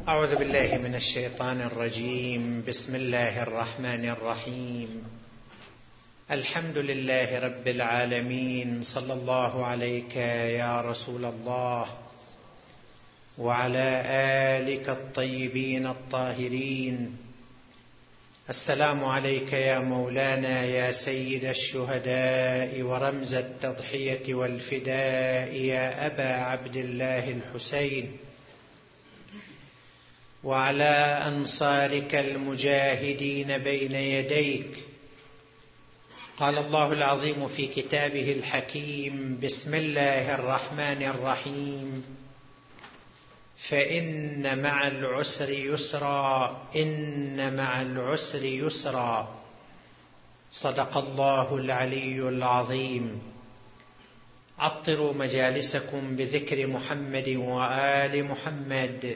أعوذ بالله من الشيطان الرجيم. بسم الله الرحمن الرحيم. الحمد لله رب العالمين، صلى الله عليك يا رسول الله وعلى آلك الطيبين الطاهرين. السلام عليك يا مولانا يا سيد الشهداء ورمز التضحية والفداء يا أبا عبد الله الحسين، وعلى أنصارك المجاهدين بين يديك. قال الله العظيم في كتابه الحكيم: بسم الله الرحمن الرحيم. فإن مع العسر يسرا، إن مع العسر يسرا. صدق الله العلي العظيم. عطروا مجالسكم بذكر محمد وآل محمد.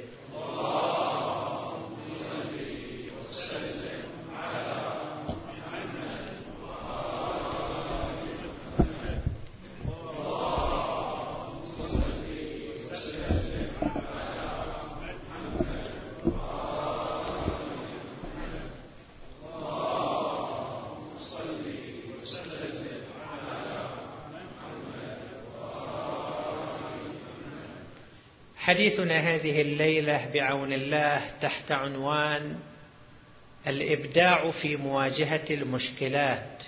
حديثنا هذه الليلة بعون الله تحت عنوان الإبداع في مواجهة المشكلات،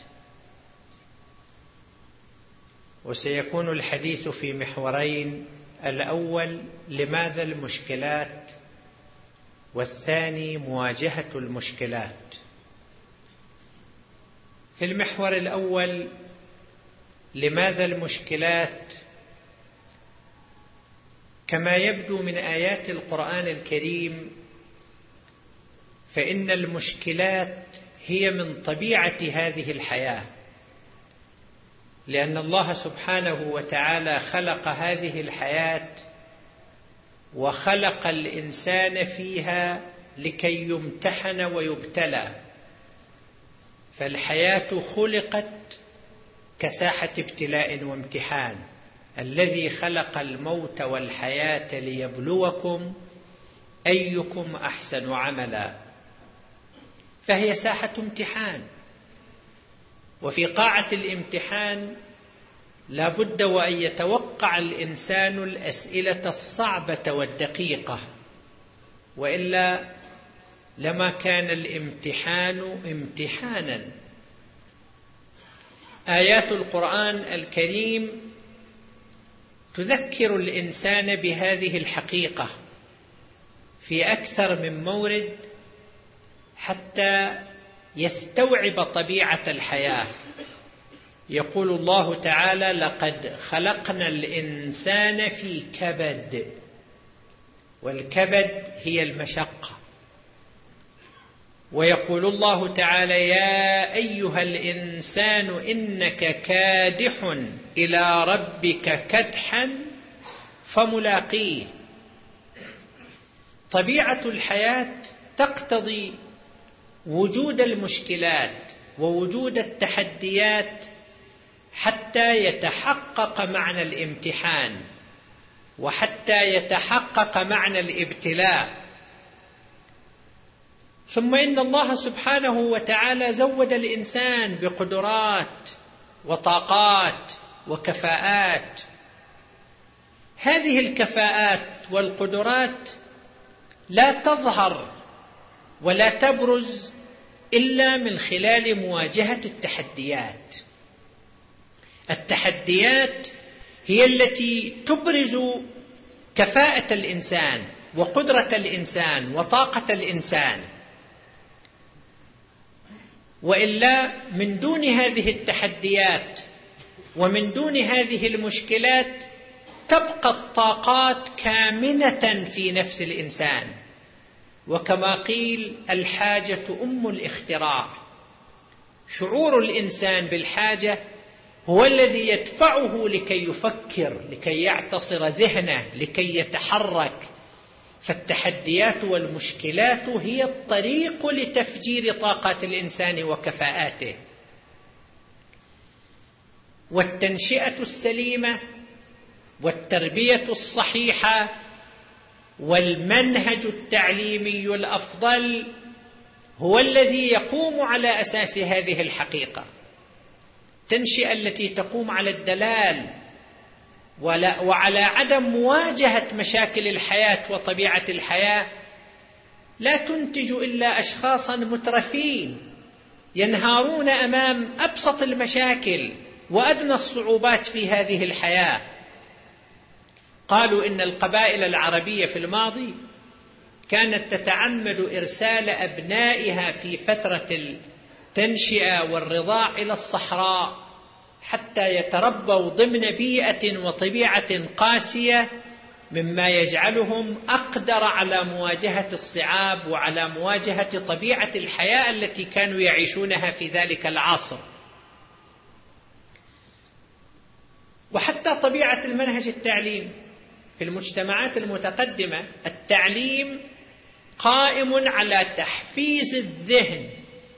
وسيكون الحديث في محورين: الأول لماذا المشكلات، والثاني مواجهة المشكلات. في المحور الأول لماذا المشكلات، كما يبدو من آيات القرآن الكريم فإن المشكلات هي من طبيعة هذه الحياة، لأن الله سبحانه وتعالى خلق هذه الحياة وخلق الإنسان فيها لكي يمتحن ويبتلى. فالحياة خلقت كساحة ابتلاء وامتحان. الذي خلق الموت والحياة ليبلوكم أيكم أحسن عملا. فهي ساحة امتحان، وفي قاعة الامتحان لا بد وأن يتوقع الإنسان الأسئلة الصعبة والدقيقة، وإلا لما كان الامتحان امتحانا. آيات القرآن الكريم تذكر الإنسان بهذه الحقيقة في أكثر من مورد حتى يستوعب طبيعة الحياة. يقول الله تعالى: لقد خلقنا الإنسان في كبد. والكبد هي المشقة. ويقول الله تعالى: يا أيها الإنسان إنك كادح إلى ربك كدحا فملاقيه. طبيعة الحياة تقتضي وجود المشكلات ووجود التحديات حتى يتحقق معنى الامتحان وحتى يتحقق معنى الابتلاء. ثم إن الله سبحانه وتعالى زود الإنسان بقدرات وطاقات وكفاءات. هذه الكفاءات والقدرات لا تظهر ولا تبرز إلا من خلال مواجهة التحديات. التحديات هي التي تبرز كفاءة الإنسان وقدرة الإنسان وطاقة الإنسان. وإلا من دون هذه التحديات ومن دون هذه المشكلات تبقى الطاقات كامنة في نفس الإنسان. وكما قيل: الحاجة أم الاختراع. شعور الإنسان بالحاجة هو الذي يدفعه لكي يفكر، لكي يعتصر ذهنه، لكي يتحرك. فالتحديات والمشكلات هي الطريق لتفجير طاقات الإنسان وكفاءاته. والتنشئة السليمة والتربية الصحيحة والمنهج التعليمي الأفضل هو الذي يقوم على أساس هذه الحقيقة. التنشئة التي تقوم على الدلال وعلى عدم مواجهة مشاكل الحياة وطبيعة الحياة لا تنتج إلا أشخاصا مترفين ينهارون أمام أبسط المشاكل وأدنى الصعوبات في هذه الحياة. قالوا إن القبائل العربية في الماضي كانت تتعمد إرسال أبنائها في فترة التنشئة والرضاع إلى الصحراء حتى يتربوا ضمن بيئة وطبيعة قاسية، مما يجعلهم أقدر على مواجهة الصعاب وعلى مواجهة طبيعة الحياة التي كانوا يعيشونها في ذلك العصر. وحتى طبيعة المنهج التعليم في المجتمعات المتقدمة، التعليم قائم على تحفيز الذهن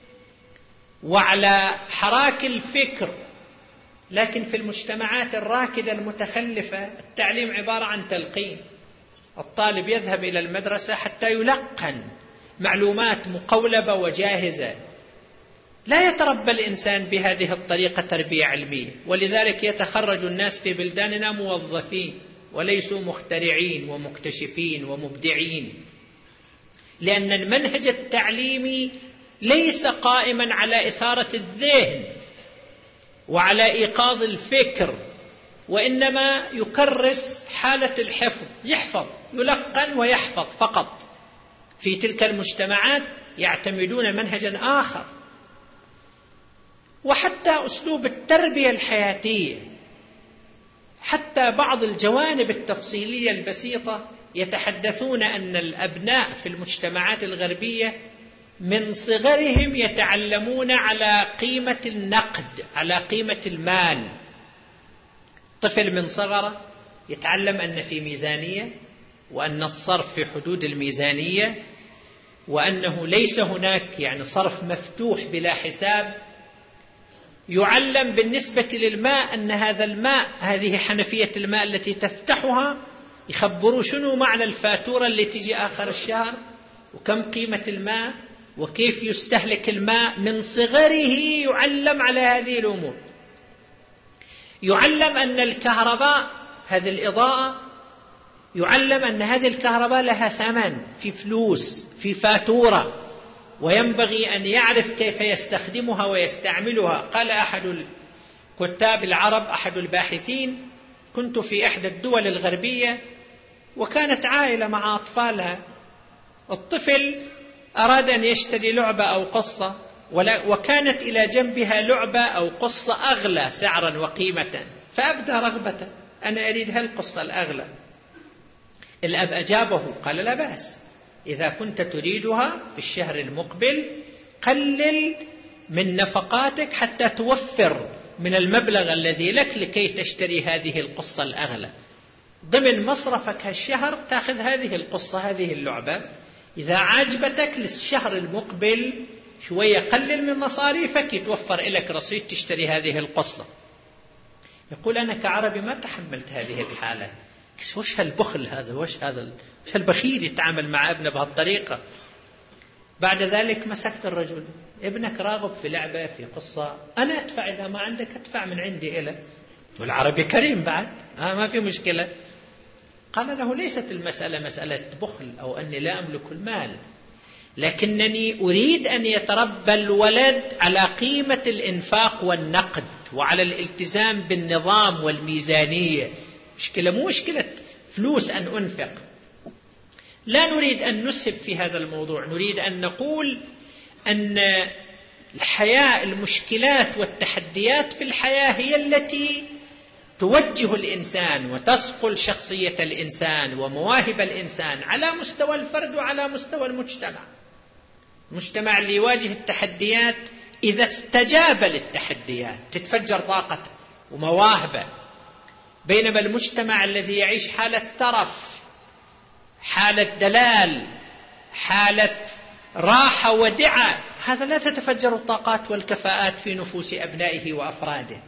وعلى حراك الفكر، لكن في المجتمعات الراكدة المتخلفة التعليم عبارة عن تلقين. الطالب يذهب إلى المدرسة حتى يلقن معلومات مقولبة وجاهزة. لا يتربى الإنسان بهذه الطريقة تربية علمية، ولذلك يتخرج الناس في بلداننا موظفين وليسوا مخترعين ومكتشفين ومبدعين، لأن المنهج التعليمي ليس قائما على إثارة الذهن وعلى إيقاظ الفكر، وإنما يكرس حالة الحفظ، يحفظ يلقن ويحفظ فقط. في تلك المجتمعات يعتمدون منهجا آخر. وحتى أسلوب التربية الحياتية، حتى بعض الجوانب التفصيلية البسيطة يتحدثون أن الأبناء في المجتمعات الغربية من صغرهم يتعلمون على قيمة النقد، على قيمة المال. طفل من صغره يتعلم أن في ميزانية، وأن الصرف في حدود الميزانية، وأنه ليس هناك يعني صرف مفتوح بلا حساب. يعلم بالنسبة للماء أن هذا الماء، هذه حنفية الماء التي تفتحها، يخبروا شنو معنى الفاتورة اللي تجي آخر الشهر، وكم قيمة الماء، وكيف يستهلك الماء. من صغره يعلم على هذه الأمور. يعلم أن الكهرباء، هذه الإضاءة، يعلم أن هذه الكهرباء لها ثمن، في فلوس، في فاتورة، وينبغي أن يعرف كيف يستخدمها ويستعملها. قال أحد الكتاب العرب، أحد الباحثين: كنت في إحدى الدول الغربية وكانت عائلة مع أطفالها. الطفل أراد أن يشتري لعبة أو قصة، وكانت إلى جنبها لعبة أو قصة أغلى سعرا وقيمة، فأبدى رغبته: أنا أريد هالقصة الأغلى. الأب أجابه قال: لا بأس، إذا كنت تريدها في الشهر المقبل قلل من نفقاتك حتى توفر من المبلغ الذي لك لكي تشتري هذه القصة الأغلى. ضمن مصرفك هالشهر تأخذ هذه القصة، هذه اللعبة. إذا عجبتك للشهر المقبل شوية قلل من مصاريفك، يتوفر لك رصيد تشتري هذه القصة. يقول: أنا كعربي ما تحملت هذه الحالة. وش هالبخل هذا؟ وش هالبخيل يتعامل مع ابنه بهالطريقة؟ بعد ذلك مسكت الرجل: ابنك راغب في لعبة، في قصة، أنا أدفع، إذا ما عندك أدفع من عندي إلى. والعربي كريم بعد، ما في مشكلة. قال له: ليست المسألة مسألة بخل أو أني لا أملك المال، لكنني أريد أن يتربى الولد على قيمة الإنفاق والنقد وعلى الالتزام بالنظام والميزانية. مشكلة مو مشكلة فلوس أن أنفق. لا نريد أن نسهب في هذا الموضوع، نريد أن نقول أن الحياة، المشكلات والتحديات في الحياة هي التي توجه الإنسان وتصقل شخصية الإنسان ومواهب الإنسان على مستوى الفرد وعلى مستوى المجتمع. المجتمع اللي يواجه التحديات إذا استجاب للتحديات تتفجر طاقته ومواهبه، بينما المجتمع الذي يعيش حالة ترف، حالة دلال، حالة راحة ودعة، هذا لا تتفجر الطاقات والكفاءات في نفوس أبنائه وأفراده.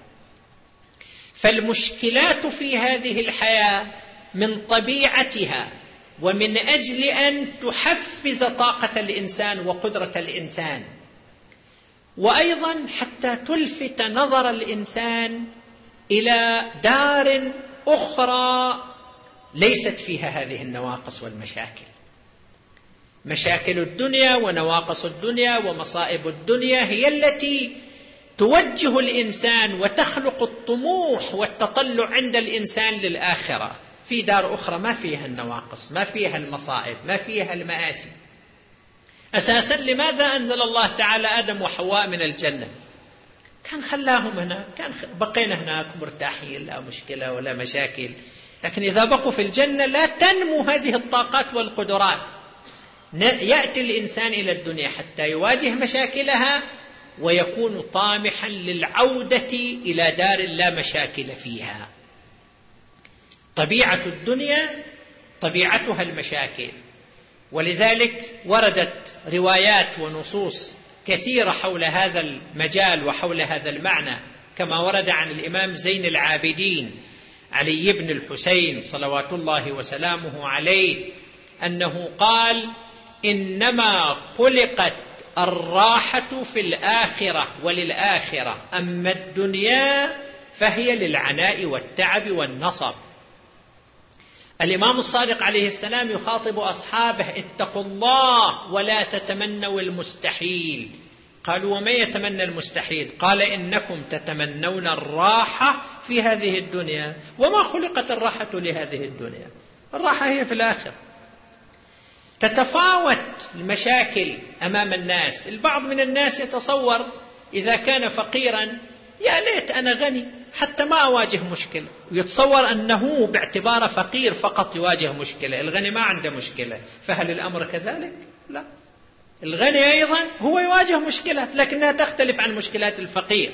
فالمشكلات في هذه الحياة من طبيعتها ومن أجل أن تحفز طاقة الإنسان وقدرة الإنسان، وأيضا حتى تلفت نظر الإنسان إلى دار أخرى ليست فيها هذه النواقص والمشاكل. مشاكل الدنيا ونواقص الدنيا ومصائب الدنيا هي التي توجه الإنسان وتخلق الطموح والتطلع عند الإنسان للآخرة، في دار أخرى ما فيها النواقص، ما فيها المصائب، ما فيها المآسي. أساسا لماذا أنزل الله تعالى آدم وحواء من الجنة؟ كان خلاهم هناك، كان بقينا هناك مرتاحين، لا مشكلة ولا مشاكل. لكن إذا بقوا في الجنة لا تنمو هذه الطاقات والقدرات. يأتي الإنسان إلى الدنيا حتى يواجه مشاكلها ويكون طامحا للعودة إلى دار لا مشاكل فيها. طبيعة الدنيا طبيعتها المشاكل، ولذلك وردت روايات ونصوص كثيرة حول هذا المجال وحول هذا المعنى، كما ورد عن الإمام زين العابدين علي بن الحسين صلوات الله وسلامه عليه أنه قال: إنما خلقت الراحة في الآخرة وللآخرة، أما الدنيا فهي للعناء والتعب والنصب. الإمام الصادق عليه السلام يخاطب أصحابه: اتقوا الله ولا تتمنوا المستحيل. قالوا: وما يتمنى المستحيل؟ قال: إنكم تتمنون الراحة في هذه الدنيا، وما خلقت الراحة لهذه الدنيا، الراحة هي في الآخرة. تتفاوت المشاكل أمام الناس. البعض من الناس يتصور إذا كان فقيرا: يا ليت أنا غني حتى ما أواجه مشكلة، ويتصور أنه باعتباره فقير فقط يواجه مشكلة، الغني ما عنده مشكلة. فهل الأمر كذلك؟ لا، الغني أيضا هو يواجه مشكلات لكنها تختلف عن مشكلات الفقير.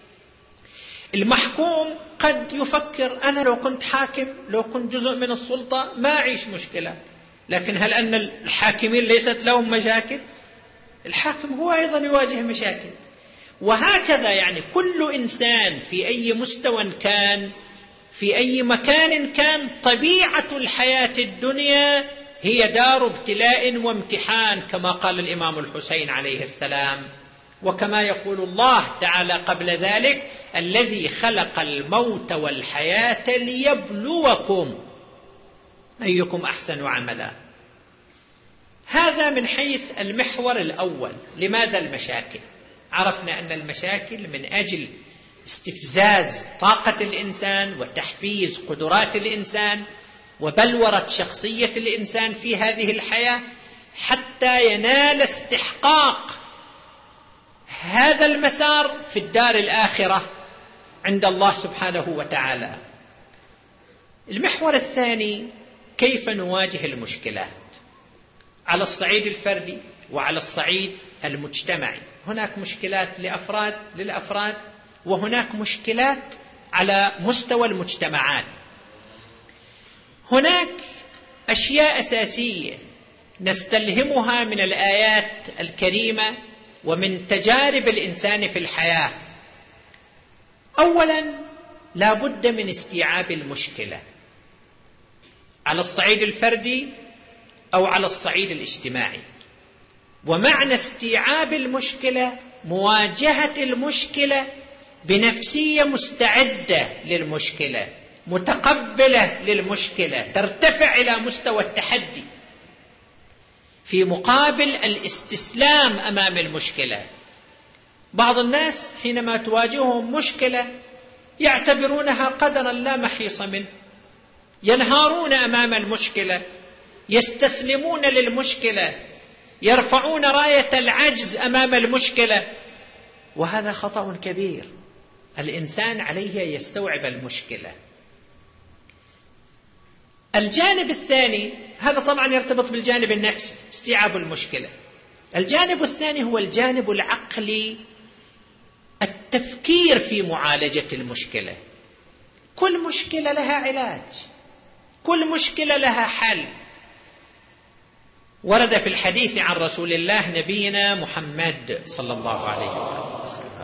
المحكوم قد يفكر: أنا لو كنت حاكم، لو كنت جزء من السلطة ما أعيش مشكلات. لكن هل أن الحاكمين ليست لهم مشاكل؟ الحاكم هو أيضا يواجه مشاكل. وهكذا يعني كل إنسان في أي مستوى كان، في أي مكان كان، طبيعة الحياة الدنيا هي دار ابتلاء وامتحان، كما قال الإمام الحسين عليه السلام، وكما يقول الله تعالى قبل ذلك: الذي خلق الموت والحياة ليبلوكم أيكم أحسن عملا. هذا من حيث المحور الأول. لماذا المشاكل؟ عرفنا أن المشاكل من أجل استفزاز طاقة الإنسان وتحفيز قدرات الإنسان وبلورة شخصية الإنسان في هذه الحياة حتى ينال استحقاق هذا المسار في الدار الآخرة عند الله سبحانه وتعالى. المحور الثاني: كيف نواجه المشكلات على الصعيد الفردي وعلى الصعيد المجتمعي. هناك مشكلات للأفراد وهناك مشكلات على مستوى المجتمعات. هناك أشياء أساسية نستلهمها من الآيات الكريمة ومن تجارب الإنسان في الحياة. أولا، لا بد من استيعاب المشكلة على الصعيد الفردي أو على الصعيد الاجتماعي. ومعنى استيعاب المشكلة مواجهة المشكلة بنفسية مستعدة للمشكلة، متقبلة للمشكلة، ترتفع إلى مستوى التحدي، في مقابل الاستسلام أمام المشكلة. بعض الناس حينما تواجههم مشكلة يعتبرونها قدرا لا محيص منه، ينهارون أمام المشكلة، يستسلمون للمشكلة، يرفعون راية العجز أمام المشكلة، وهذا خطأ كبير. الإنسان عليه يستوعب المشكلة. الجانب الثاني، هذا طبعا يرتبط بالجانب النفسي، استيعاب المشكلة. الجانب الثاني هو الجانب العقلي، التفكير في معالجة المشكلة. كل مشكلة لها علاج، كل مشكلة لها حل. ورد في الحديث عن رسول الله نبينا محمد صلى الله عليه وسلم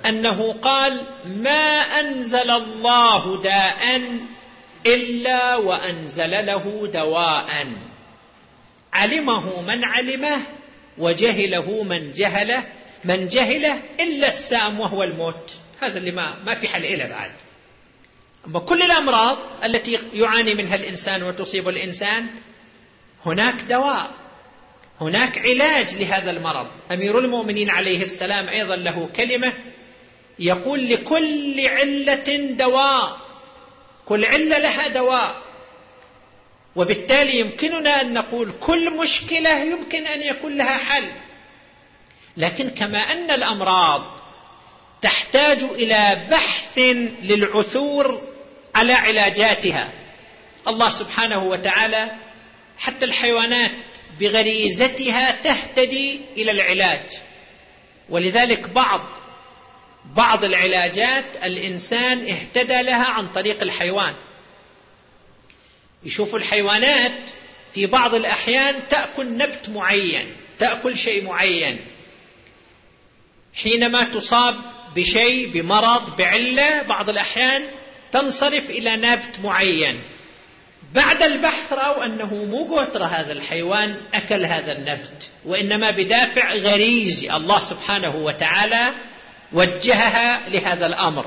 أنه قال: ما أنزل الله داء إلا وأنزل له دواء، علمه من علمه وجهله من جهله إلا السام وهو الموت. هذا اللي ما في حل إله بعد. أما كل الأمراض التي يعاني منها الإنسان وتصيب الإنسان هناك دواء، هناك علاج لهذا المرض. أمير المؤمنين عليه السلام أيضا له كلمة يقول: لكل علة دواء، كل علة لها دواء. وبالتالي يمكننا أن نقول كل مشكلة يمكن أن يكون لها حل. لكن كما أن الأمراض تحتاج إلى بحث للعثور على علاجاتها، الله سبحانه وتعالى حتى الحيوانات بغريزتها تهتدي إلى العلاج. ولذلك بعض العلاجات الإنسان اهتدى لها عن طريق الحيوان. يشوف الحيوانات في بعض الأحيان تأكل نبت معين، تأكل شيء معين، حينما تصاب بشيء، بمرض، بعلة، بعض الأحيان تنصرف إلى نبت معين. بعد البحث رأوا أنه مو قطر هذا الحيوان أكل هذا النبت، وإنما بدافع غريزي الله سبحانه وتعالى وجهها لهذا الأمر.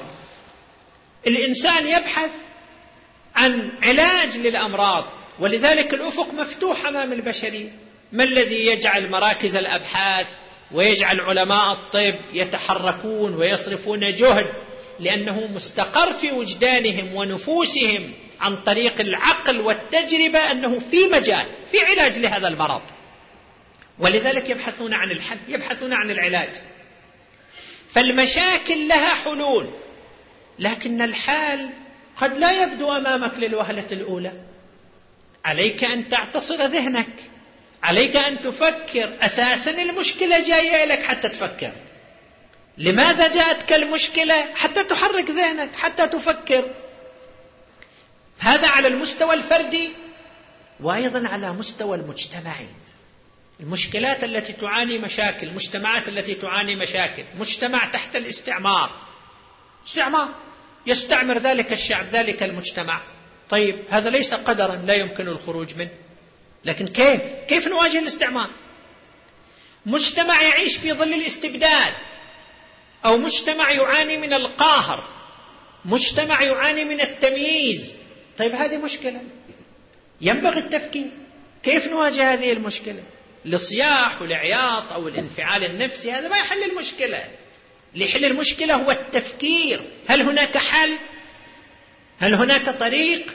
الإنسان يبحث عن علاج للأمراض، ولذلك الأفق مفتوح أمام البشرية. ما الذي يجعل مراكز الأبحاث ويجعل علماء الطب يتحركون ويصرفون جهد؟ لأنه مستقر في وجدانهم ونفوسهم عن طريق العقل والتجربة أنه في مجال، في علاج لهذا المرض، ولذلك يبحثون عن الحل، يبحثون عن العلاج. فالمشاكل لها حلول، لكن الحال قد لا يبدو أمامك للوهلة الأولى. عليك أن تعتصر ذهنك، عليك أن تفكر. أساسا المشكلة جاية لك حتى تفكر. لماذا جاءتك المشكلة؟ حتى تحرك ذهنك، حتى تفكر. هذا على المستوى الفردي، وأيضا على مستوى المجتمعي. المشكلات التي تعاني مشاكل، المجتمعات التي تعاني مشاكل، مجتمع تحت الاستعمار، استعمار يستعمر ذلك الشعب، ذلك المجتمع. طيب هذا ليس قدرا لا يمكن الخروج منه، لكن كيف نواجه الاستعمار؟ مجتمع يعيش في ظل الاستبداد، أو مجتمع يعاني من القهر، مجتمع يعاني من التمييز. طيب هذه مشكلة ينبغي التفكير، كيف نواجه هذه المشكلة؟ الصياح والعياط أو الانفعال النفسي هذا ما يحل المشكلة. اللي يحل المشكلة هو التفكير. هل هناك حل؟ هل هناك طريق؟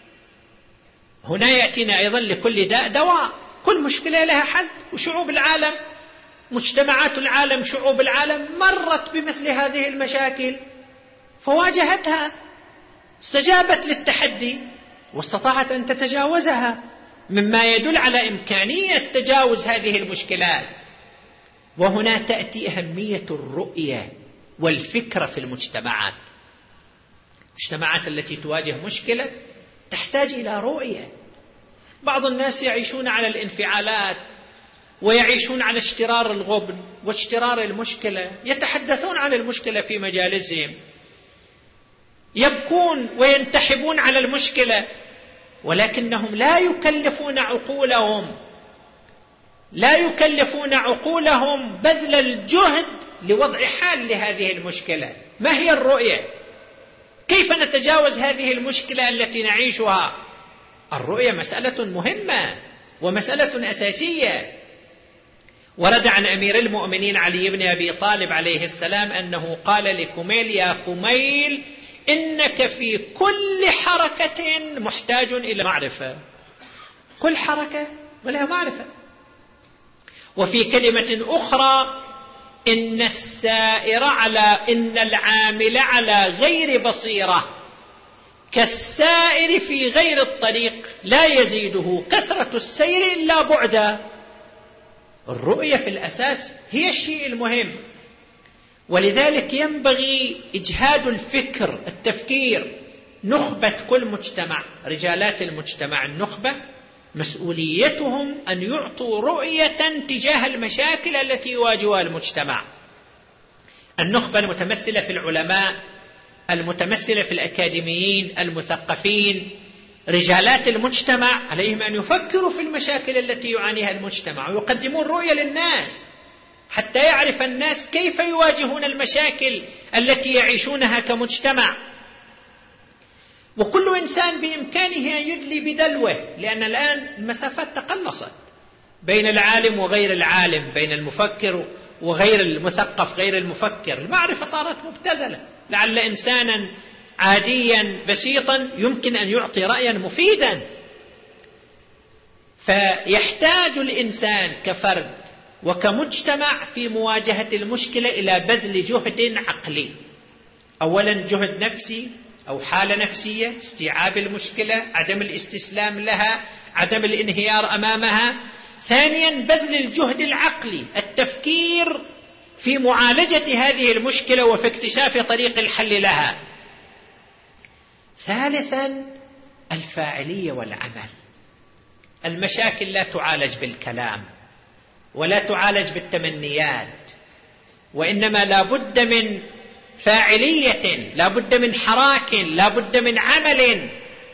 هنا يأتينا أيضا لكل داء دواء، كل مشكلة لها حل. وشعوب العالم، مجتمعات العالم، شعوب العالم مرت بمثل هذه المشاكل فواجهتها، استجابت للتحدي واستطاعت أن تتجاوزها، مما يدل على إمكانية تجاوز هذه المشكلات. وهنا تأتي أهمية الرؤية والفكرة في المجتمعات. المجتمعات التي تواجه مشكلة تحتاج إلى رؤية. بعض الناس يعيشون على الانفعالات ويعيشون على اشترار الغبن واشترار المشكلة، يتحدثون عن المشكلة في مجالسهم، يبكون وينتحبون على المشكلة، ولكنهم لا يكلفون عقولهم بذل الجهد لوضع حل لهذه المشكلة. ما هي الرؤية؟ كيف نتجاوز هذه المشكلة التي نعيشها؟ الرؤية مسألة مهمة ومسألة أساسية. ورد عن أمير المؤمنين علي بن أبي طالب عليه السلام أنه قال لكميل: يا كميل، إنك في كل حركة محتاج إلى معرفة. كل حركة ولها معرفة. وفي كلمة أخرى: إن العامل على غير بصيرة كالسائر في غير الطريق لا يزيده كثرة السير إلا بعدا. الرؤية في الأساس هي الشيء المهم، ولذلك ينبغي إجهاد الفكر، التفكير. نخبة كل مجتمع، رجالات المجتمع النخبة، مسؤوليتهم أن يعطوا رؤية تجاه المشاكل التي يواجهها المجتمع. النخبة المتمثلة في العلماء، المتمثلة في الأكاديميين المثقفين، رجالات المجتمع، عليهم أن يفكروا في المشاكل التي يعانيها المجتمع ويقدمون رؤية للناس حتى يعرف الناس كيف يواجهون المشاكل التي يعيشونها كمجتمع. وكل إنسان بإمكانه أن يدلي بدلوه، لأن الآن المسافات تقلصت بين العالم وغير العالم، بين المفكر وغير المثقف غير المفكر. المعرفة صارت مبتذلة. لعل إنسانا عاديا بسيطا يمكن أن يعطي رأيا مفيدا. فيحتاج الإنسان كفرد وكمجتمع في مواجهة المشكلة إلى بذل جهد عقلي. أولا جهد نفسي أو حالة نفسية، استيعاب المشكلة، عدم الاستسلام لها، عدم الانهيار أمامها. ثانيا بذل الجهد العقلي، التفكير في معالجة هذه المشكلة وفي اكتشاف طريق الحل لها. ثالثا الفاعلية والعمل. المشاكل لا تعالج بالكلام ولا تعالج بالتمنيات، وإنما لا بد من فاعلية، لا بد من حراك، لا بد من عمل.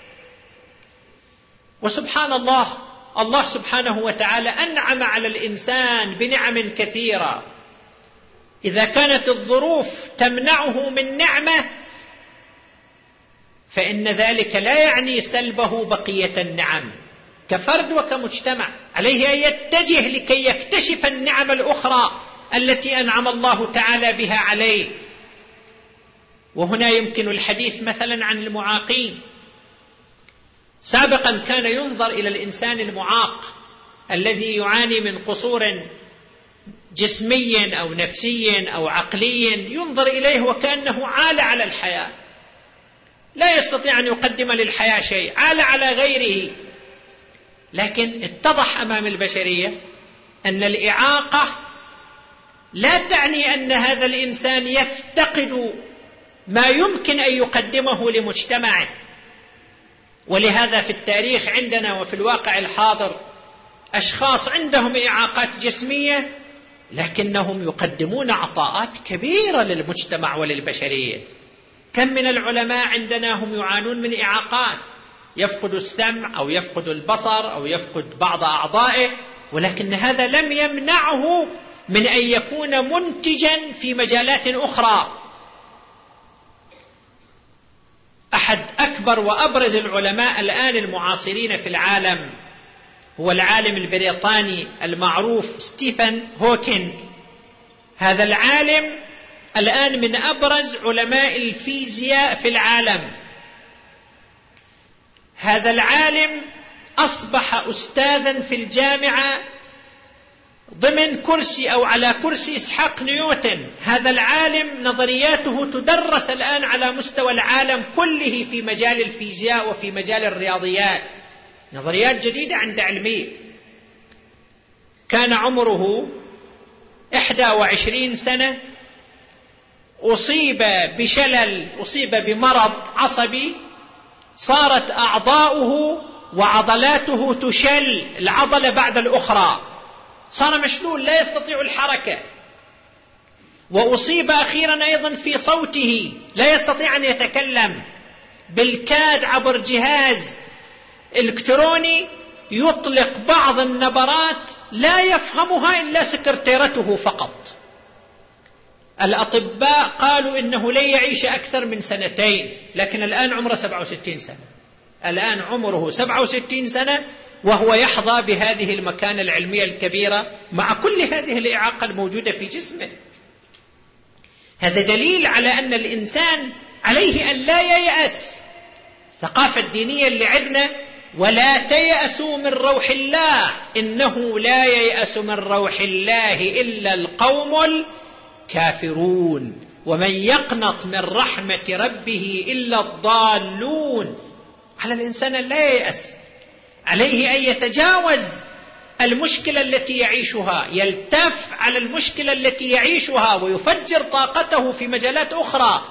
وسبحان الله، الله سبحانه وتعالى أنعم على الإنسان بنعم كثيرة. إذا كانت الظروف تمنعه من نعمة فإن ذلك لا يعني سلبه بقية النعم. كفرد وكمجتمع عليه أن يتجه لكي يكتشف النعم الأخرى التي أنعم الله تعالى بها عليه. وهنا يمكن الحديث مثلا عن المعاقين. سابقا كان ينظر إلى الإنسان المعاق الذي يعاني من قصور جسمي أو نفسي أو عقلي، ينظر إليه وكأنه عال على الحياة، لا يستطيع أن يقدم للحياة شيء، عال على غيره. لكن اتضح أمام البشرية أن الإعاقة لا تعني أن هذا الإنسان يفتقد ما يمكن أن يقدمه لمجتمعه. ولهذا في التاريخ عندنا وفي الواقع الحاضر أشخاص عندهم إعاقات جسمية لكنهم يقدمون عطاءات كبيرة للمجتمع وللبشرية. كم من العلماء عندنا هم يعانون من إعاقات، يفقد السمع أو يفقد البصر أو يفقد بعض أعضائه، ولكن هذا لم يمنعه من أن يكون منتجا في مجالات أخرى. أحد أكبر وأبرز العلماء الآن المعاصرين في العالم هو العالم البريطاني المعروف ستيفن هوكينج. هذا العالم الآن من أبرز علماء الفيزياء في العالم. هذا العالم أصبح أستاذا في الجامعة ضمن كرسي أو على كرسي إسحاق نيوتن. هذا العالم نظرياته تدرس الآن على مستوى العالم كله في مجال الفيزياء وفي مجال الرياضيات، نظريات جديدة عند علمية. كان عمره 21 سنة، أصيب بشلل، أصيب بمرض عصبي، صارت أعضاؤه وعضلاته تشل العضلة بعد الأخرى، صار مشلول لا يستطيع الحركة. وأصيب أخيرا أيضا في صوته، لا يستطيع أن يتكلم، بالكاد عبر جهاز إلكتروني يطلق بعض النبرات لا يفهمها إلا سكرتيرته فقط. الأطباء قالوا إنه لن يعيش أكثر من 2 سنين، لكن الآن عمره 67 سنة. الآن عمره 67 سنة وهو يحظى بهذه المكانة العلمية الكبيرة مع كل هذه الإعاقة الموجودة في جسمه. هذا دليل على أن الإنسان عليه أن لا ييأس. الثقافة الدينية اللي عندنا ولا تيأسوا من روح الله، إنه لا ييأس من روح الله إلا القوم الكافرون، ومن يقنط من رحمة ربه إلا الضالون. على الإنسان أن لا ييأس، عليه أن يتجاوز المشكلة التي يعيشها، يلتف على المشكلة التي يعيشها ويفجر طاقته في مجالات أخرى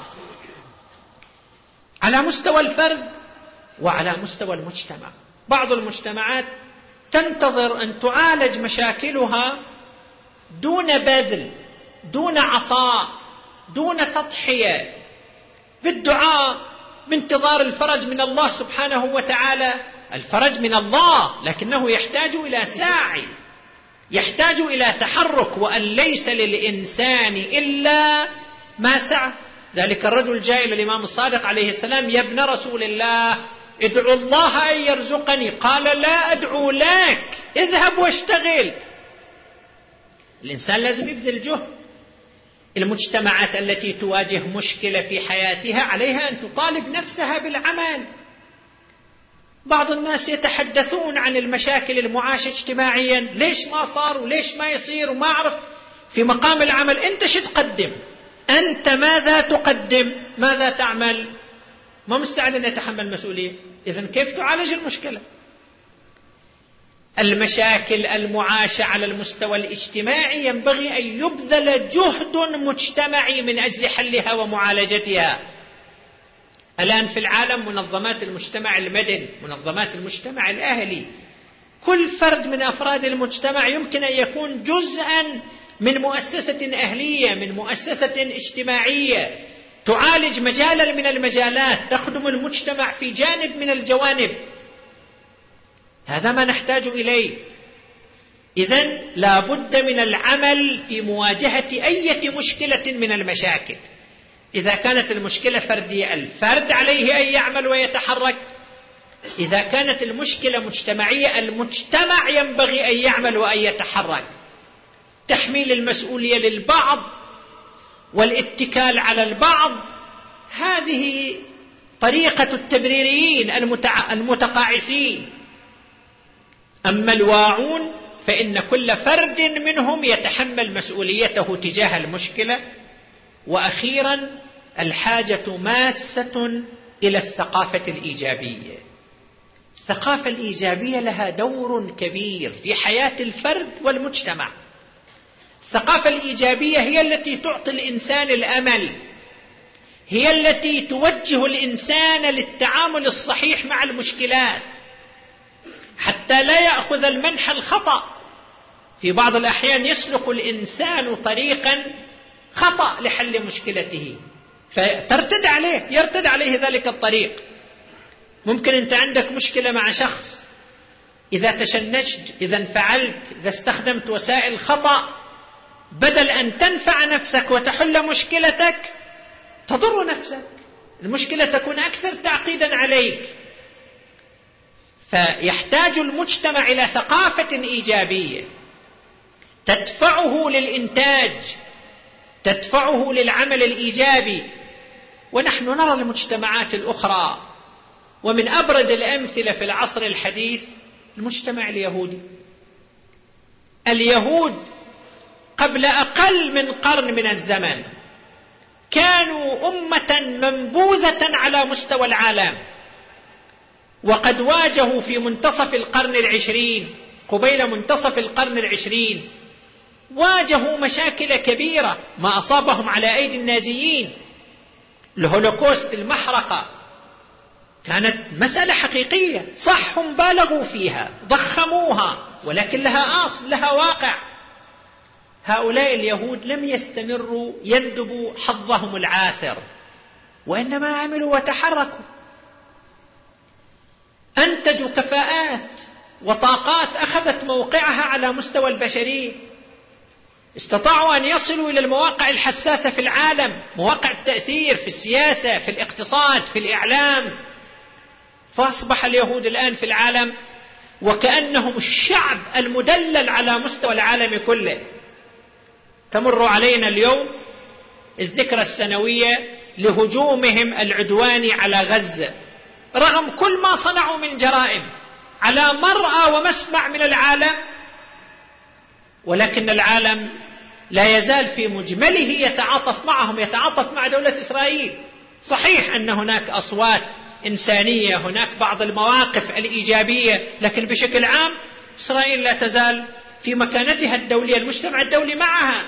على مستوى الفرد وعلى مستوى المجتمع. بعض المجتمعات تنتظر أن تعالج مشاكلها دون بذل، دون عطاء، دون تضحية، بالدعاء، بانتظار الفرج من الله سبحانه وتعالى. الفرج من الله، لكنه يحتاج إلى ساعي، يحتاج إلى تحرك، وأن ليس للإنسان إلا ما سعى. ذلك الرجل جاء إلى الإمام الصادق عليه السلام: يا ابن رسول الله، ادعو الله أن يرزقني. قال: لا أدعو لك، اذهب واشتغل. الإنسان لازم يبذل جهد. المجتمعات التي تواجه مشكلة في حياتها عليها أن تطالب نفسها بالعمل. بعض الناس يتحدثون عن المشاكل المعاشة اجتماعيا، ليش ما صار وليش ما يصير وما أعرف. في مقام العمل أنت شو تقدم؟ أنت ماذا تقدم؟ ماذا تعمل؟ ما مستعد أن يتحمل مسؤولية. إذن كيف تعالج المشكلة؟ المشاكل المعاشة على المستوى الاجتماعي ينبغي أن يبذل جهد مجتمعي من أجل حلها ومعالجتها. الآن في العالم منظمات المجتمع المدني، منظمات المجتمع الأهلي، كل فرد من أفراد المجتمع يمكن أن يكون جزءا من مؤسسة أهلية، من مؤسسة اجتماعية تعالج مجالا من المجالات، تخدم المجتمع في جانب من الجوانب. هذا ما نحتاج إليه. إذن لا بد من العمل في مواجهة أي مشكلة من المشاكل. إذا كانت المشكلة فردية، الفرد عليه أن يعمل ويتحرك. إذا كانت المشكلة مجتمعية، المجتمع ينبغي أن يعمل وأن يتحرك. تحميل المسؤولية للبعض والاتكال على البعض، هذه طريقة التبريريين المتقاعسين. أما الواعون فإن كل فرد منهم يتحمل مسؤوليته تجاه المشكلة. وأخيرا الحاجة ماسة إلى الثقافة الإيجابية. الثقافة الإيجابية لها دور كبير في حياة الفرد والمجتمع. الثقافة الإيجابية هي التي تعطي الإنسان الأمل، هي التي توجه الإنسان للتعامل الصحيح مع المشكلات حتى لا يأخذ المنحى الخطأ. في بعض الأحيان يسلك الإنسان طريقا خطأ لحل مشكلته، يرتد عليه ذلك الطريق. ممكن أنت عندك مشكلة مع شخص، إذا تشنجت، إذا انفعلت، إذا استخدمت وسائل خطأ، بدل أن تنفع نفسك وتحل مشكلتك تضر نفسك، المشكلة تكون أكثر تعقيدا عليك. فيحتاج المجتمع إلى ثقافة إيجابية تدفعه للإنتاج، تدفعه للعمل الإيجابي. ونحن نرى المجتمعات الأخرى، ومن أبرز الأمثلة في العصر الحديث المجتمع اليهودي. اليهود قبل أقل من قرن من الزمن كانوا أمة منبوذة على مستوى العالم، وقد واجهوا في منتصف القرن العشرين، قبيل منتصف القرن العشرين، واجهوا مشاكل كبيرة. ما أصابهم على أيدي النازيين، الهولوكوست، المحرقة، كانت مسألة حقيقية. صح هم بالغوا فيها، ضخموها، ولكن لها أصل، لها واقع. هؤلاء اليهود لم يستمروا يندبوا حظهم العاثر، وإنما عملوا وتحركوا، أنتجوا كفاءات وطاقات أخذت موقعها على مستوى البشرية. استطاعوا أن يصلوا إلى المواقع الحساسة في العالم، مواقع التأثير في السياسة، في الاقتصاد، في الإعلام. فأصبح اليهود الآن في العالم وكأنهم الشعب المدلل على مستوى العالم كله. تمر علينا اليوم الذكرى السنوية لهجومهم العدواني على غزة، رغم كل ما صنعوا من جرائم على مرأى ومسمع من العالم، ولكن العالم لا يزال في مجمله يتعاطف معهم، يتعاطف مع دولة إسرائيل. صحيح أن هناك أصوات إنسانية، هناك بعض المواقف الإيجابية، لكن بشكل عام إسرائيل لا تزال في مكانتها الدولية، المجتمع الدولي معها.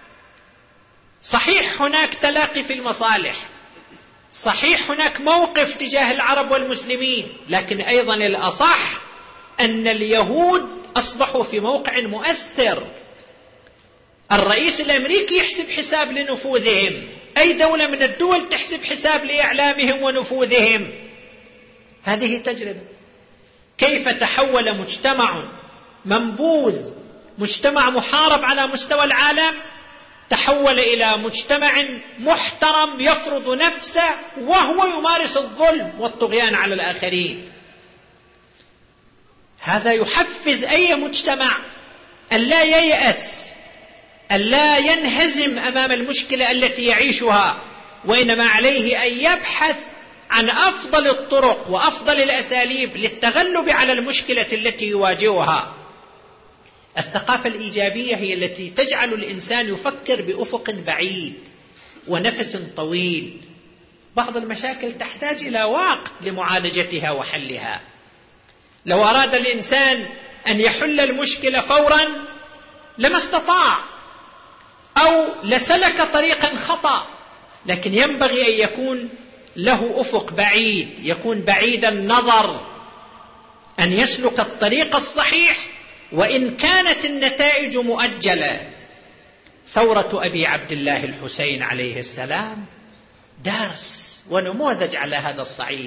صحيح هناك تلاقي في المصالح، صحيح هناك موقف تجاه العرب والمسلمين، لكن أيضا الأصح أن اليهود أصبحوا في موقع مؤثر. الرئيس الأمريكي يحسب حساب لنفوذهم، أي دولة من الدول تحسب حساب لإعلامهم ونفوذهم. هذه تجربة كيف تحول مجتمع منبوذ، مجتمع محارب على مستوى العالم، تحول إلى مجتمع محترم يفرض نفسه وهو يمارس الظلم والطغيان على الآخرين. هذا يحفز أي مجتمع أن لا ييأس، أن لا ينهزم أمام المشكلة التي يعيشها، وإنما عليه أن يبحث عن أفضل الطرق وأفضل الأساليب للتغلب على المشكلة التي يواجهها. الثقافة الإيجابية هي التي تجعل الإنسان يفكر بأفق بعيد ونفس طويل. بعض المشاكل تحتاج إلى وقت لمعالجتها وحلها. لو أراد الإنسان أن يحل المشكلة فورا لما استطاع، أو لسلك طريقا خطأ، لكن ينبغي أن يكون له أفق بعيد، يكون بعيد النظر، أن يسلك الطريق الصحيح وإن كانت النتائج مؤجلة. ثورة أبي عبد الله الحسين عليه السلام درس ونموذج على هذا الصعيد.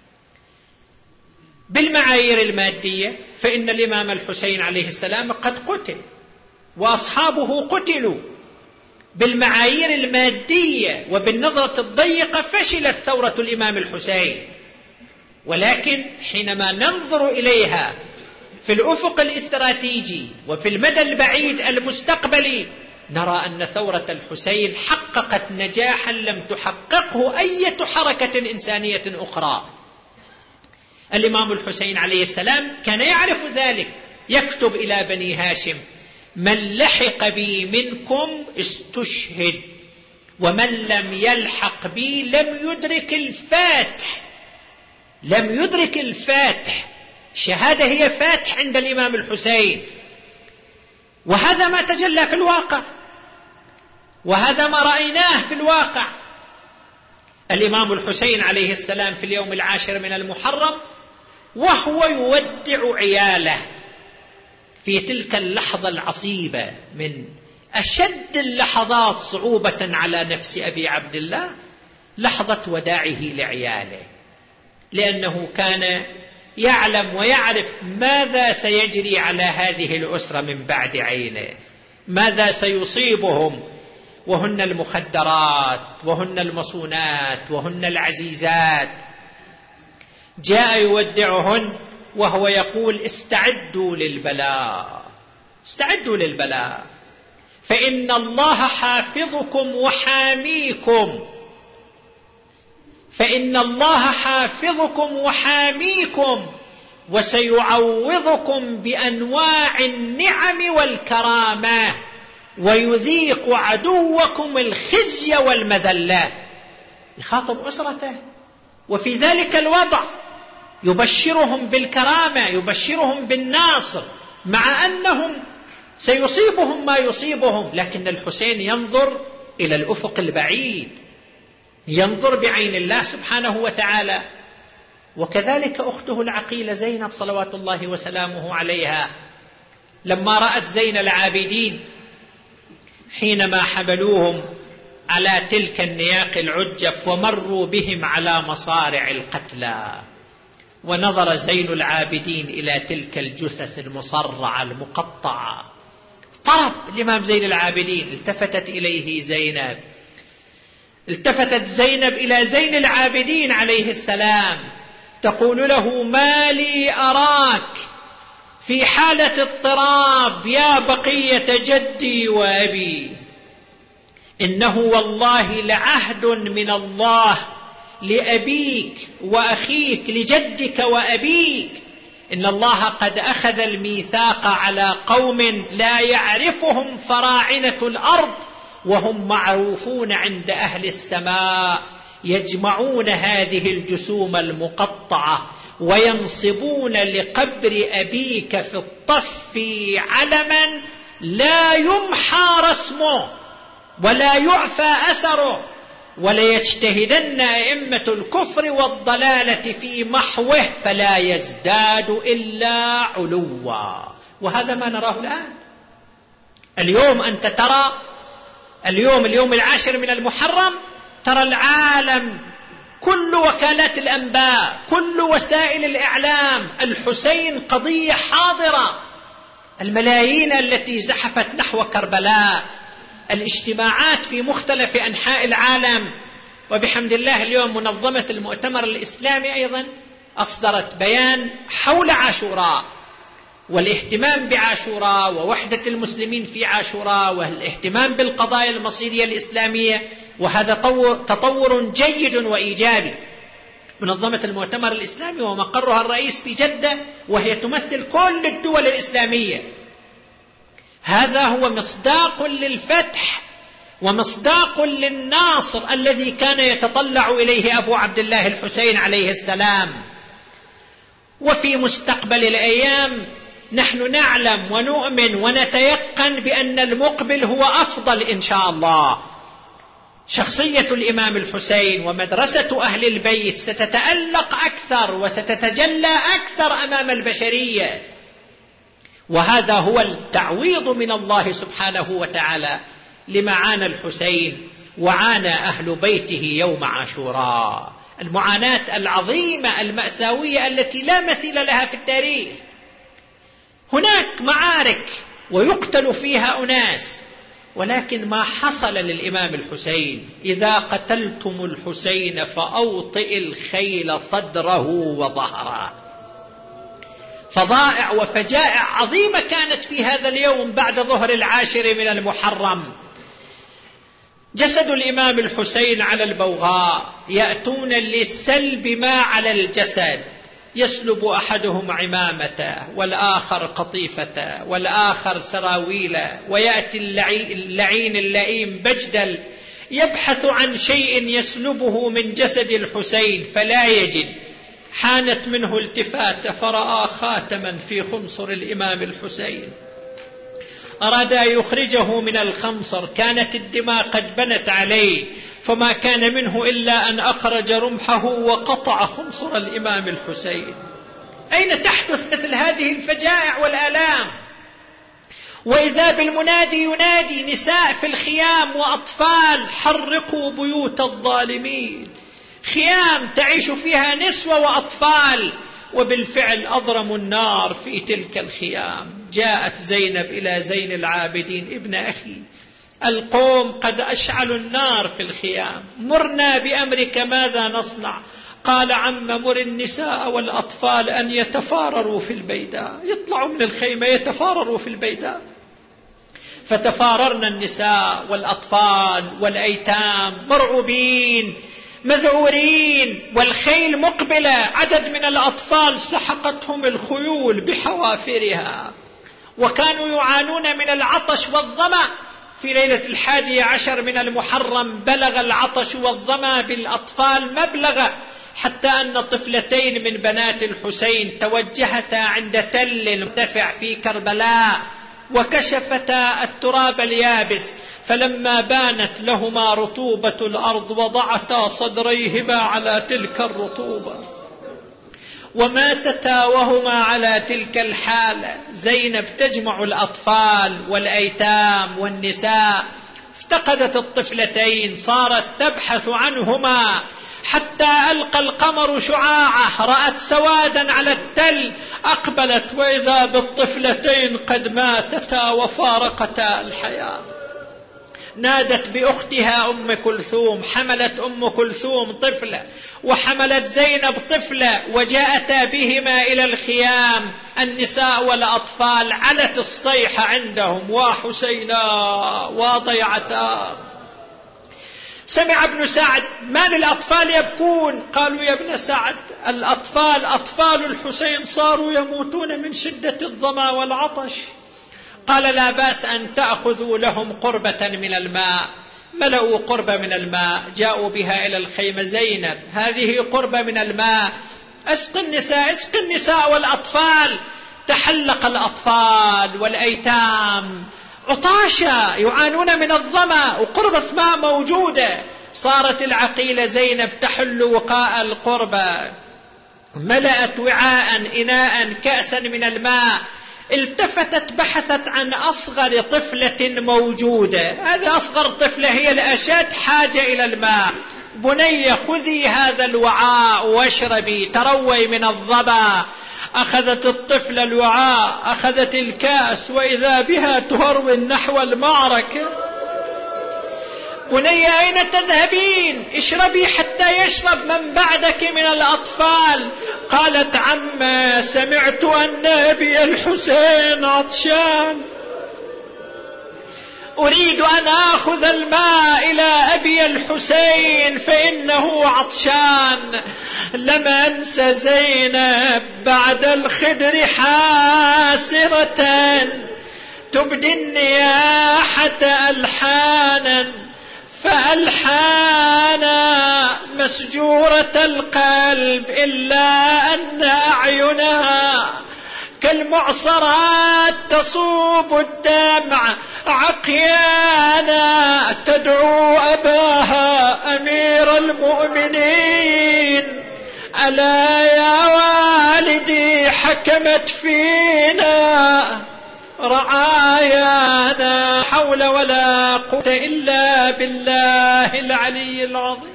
بالمعايير المادية فإن الإمام الحسين عليه السلام قد قتل وأصحابه قتلوا. بالمعايير المادية وبالنظرة الضيقة فشلت ثورة الإمام الحسين، ولكن حينما ننظر إليها في الأفق الاستراتيجي وفي المدى البعيد المستقبلي نرى أن ثورة الحسين حققت نجاحا لم تحققه أي حركة إنسانية أخرى. الإمام الحسين عليه السلام كان يعرف ذلك، يكتب إلى بني هاشم: من لحق بي منكم استشهد، ومن لم يلحق بي لم يدرك الفاتح. لم يدرك الفاتح، شهادة هي فاتح عند الإمام الحسين. وهذا ما تجلى في الواقع، وهذا ما رأيناه في الواقع. الإمام الحسين عليه السلام في اليوم 10 من المحرم وهو يودع عياله في تلك اللحظة العصيبة، من أشد اللحظات صعوبة على نفس أبي عبد الله، لحظة وداعه لعياله، لأنه كان يعلم ويعرف ماذا سيجري على هذه الأسرة من بعد عينه، ماذا سيصيبهم، وهن المخدرات وهن المصونات وهن العزيزات. جاء يودعهن وهو يقول: استعدوا للبلاء، استعدوا للبلاء، فإن الله حافظكم وحاميكم، فإن الله حافظكم وحاميكم، وسيعوضكم بأنواع النعم والكرامة، ويذيق عدوكم الخزي والمذلة. يخاطب أسرته، وفي ذلك الوضع يبشرهم بالكرامة، يبشرهم بالناصر، مع أنهم سيصيبهم ما يصيبهم، لكن الحسين ينظر إلى الأفق البعيد، ينظر بعين الله سبحانه وتعالى. وكذلك أخته العقيلة زينب صلوات الله وسلامه عليها، لما رأت زين العابدين حينما حملوهم على تلك النياق العجف ومروا بهم على مصارع القتلى، ونظر زين العابدين إلى تلك الجثث المصرعة المقطعة، طرب الإمام زين العابدين. التفتت إليه زينب، التفتت زينب إلى زين العابدين عليه السلام تقول له: ما لي أراك في حالة اضطراب يا بقية جدي وأبي، إنه والله لعهد من الله لأبيك وأخيك، لجدك وأبيك، إن الله قد أخذ الميثاق على قوم لا يعرفهم فراعنة الأرض وهم معروفون عند أهل السماء، يجمعون هذه الجسوم المقطعة وينصبون لقبر أبيك في الطف علما لا يمحى رسمه ولا يعفى أثره، وليجتهدن أئمة الكفر والضلالة في محوه فلا يزداد إلا علوا. وهذا ما نراه الآن. اليوم أنت ترى اليوم 10 من المحرم ترى العالم، كل وكالات الأنباء، كل وسائل الإعلام، الحسين قضية حاضرة. الملايين التي زحفت نحو كربلاء، الاجتماعات في مختلف أنحاء العالم. وبحمد الله اليوم منظمة المؤتمر الإسلامي أيضا أصدرت بيان حول عاشوراء والاهتمام بعاشوراء ووحدة المسلمين في عاشوراء والاهتمام بالقضايا المصيرية الإسلامية، وهذا تطور جيد وإيجابي. منظمة المؤتمر الإسلامي ومقرها الرئيس في جدة، وهي تمثل كل الدول الإسلامية. هذا هو مصداق للفتح ومصداق للناصر الذي كان يتطلع إليه أبو عبد الله الحسين عليه السلام. وفي مستقبل الأيام نحن نعلم ونؤمن ونتيقن بأن المقبل هو أفضل إن شاء الله. شخصية الإمام الحسين ومدرسة أهل البيت ستتألق أكثر وستتجلى أكثر أمام البشرية، وهذا هو التعويض من الله سبحانه وتعالى لما عانى الحسين وعانى أهل بيته يوم عاشوراء، المعاناة العظيمة المأساوية التي لا مثيل لها في التاريخ. هناك معارك ويقتل فيها أناس، ولكن ما حصل للإمام الحسين: إذا قتلتم الحسين فأوطئ الخيل صدره وظهره. فظائع وفجائع عظيمة كانت في هذا اليوم بعد ظهر 10 من المحرم. جسد الإمام الحسين على البوغاء، يأتون للسلب ما على الجسد، يسلب أحدهم عمامته والآخر قطيفته والآخر سراويله، ويأتي اللعين اللئيم بجدل يبحث عن شيء يسلبه من جسد الحسين فلا يجد. حانت منه التفاتة فرأى خاتما في خنصر الإمام الحسين، أراد أن يخرجه من الخنصر، كانت الدماء قد بنت عليه، فما كان منه إلا أن أخرج رمحه وقطع خنصر الإمام الحسين. أين تحدث مثل هذه الفجائع والآلام؟ وإذا بالمنادي ينادي: نساء في الخيام وأطفال، حرقوا بيوت الظالمين. خيام تعيش فيها نسوة وأطفال، وبالفعل أضرموا النار في تلك الخيام. جاءت زينب إلى زين العابدين: ابن أخي، القوم قد أشعلوا النار في الخيام، مرنا بأمرك ماذا نصنع؟ قال: عم، مر النساء والأطفال أن يتفارروا في البيداء، يطلعوا من الخيمة يتفارروا في البيداء. فتفاررنا النساء والأطفال والأيتام مرعوبين مذعورين، والخيل مقبلة، عدد من الأطفال سحقتهم الخيول بحوافرها، وكانوا يعانون من العطش والظمأ. في ليلة 11 من المحرم بلغ العطش والظمأ بالأطفال مبلغا، حتى أن طفلتين من بنات الحسين توجهتا عند تل مرتفع في كربلاء وكشفتا التراب اليابس، فلما بانت لهما رطوبة الأرض وضعتا صدريهما على تلك الرطوبة وماتتا وهما على تلك الحالة. زينب تجمع الأطفال والأيتام والنساء، افتقدت الطفلتين، صارت تبحث عنهما حتى ألقى القمر شعاعه، رأت سوادا على التل، أقبلت وإذا بالطفلتين قد ماتتا وفارقتا الحياة. نادت بأختها أم كلثوم، حملت أم كلثوم طفلة وحملت زينب طفلة، وجاءتا بهما إلى الخيام. النساء والأطفال علت الصيحة عندهم: وحسينا وضيعتا. سمع ابن سعد: ما للأطفال يبكون؟ قالوا: يا ابن سعد، الأطفال أطفال الحسين صاروا يموتون من شدة الظما والعطش. قال: لا بأس أن تأخذوا لهم قربة من الماء. ملأوا قربة من الماء، جاءوا بها إلى الخيمة. زينب: هذه قربة من الماء، اسق النساء، اسق النساء والأطفال. تحلق الأطفال والأيتام عطاشا يعانون من الظما، وقربة ماء موجودة. صارت العقيلة زينب تحل وقاء القربة، ملأت وعاء إناء كأسا من الماء، التفتت بحثت عن أصغر طفلة موجودة. هذه أصغر طفلة هي الأشد حاجة إلى الماء. بني خذي هذا الوعاء واشربي تروي من الظبا. أخذت الطفلة الوعاء، أخذت الكأس، وإذا بها تهرول نحو المعركة. بني أين تذهبين؟ اشربي حتى يشرب من بعدك من الأطفال. قالت عما سمعت أن أبي الحسين عطشان، أريد أن آخذ الماء إلى أبي الحسين فإنه عطشان. لم أنس زينب بعد الخدر حاسرة تبدي النياحة ألحانا، فألحانا مسجورة القلب إلا أن أعينها كالمعصرات تصوب الدمع عقيانا تدعو أباها أمير المؤمنين. ألا يا والدي حكمت فينا رعايانا، حول ولا قوة إلا بالله العلي العظيم.